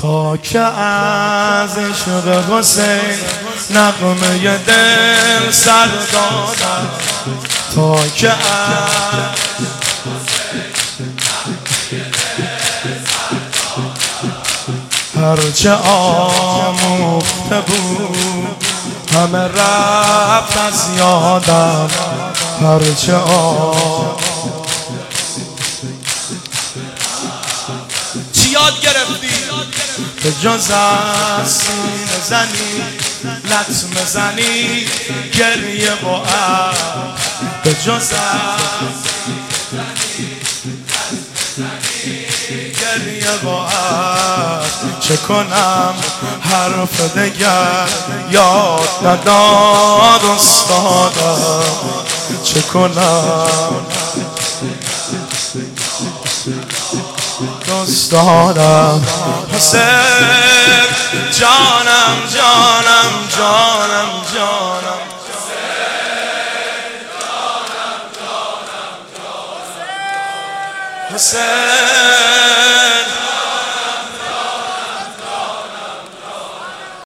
تا که از عشق حسین نغمه دل سر دادم، تا که هرچه آموخته بود همه رفت از یادم، هرچه چی یاد گرفتی؟ به جز از سینه زنی، لطمه زنی، گریه و عرق. به جز از گریه و عرق چه کنم؟ حرف دگر یاد نداد استادم، چه کنم؟ استادم حسین جانم جانم جانم جانم حسین